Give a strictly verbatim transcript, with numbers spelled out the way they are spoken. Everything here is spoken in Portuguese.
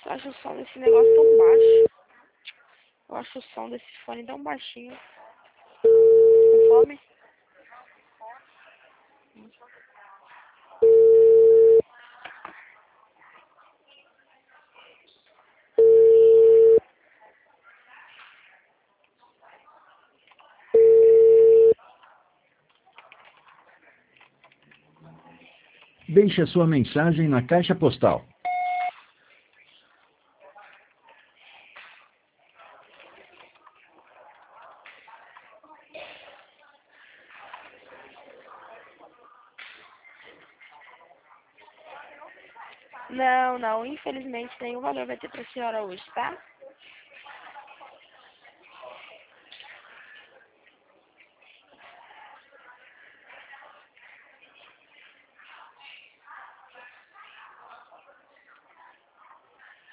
Eu acho o som desse negócio tão baixo. Eu acho o som desse fone tão baixinho. Com fome? Deixe a sua mensagem na caixa postal. Não, não. Infelizmente nenhum valor vai ter pra senhora hoje, tá?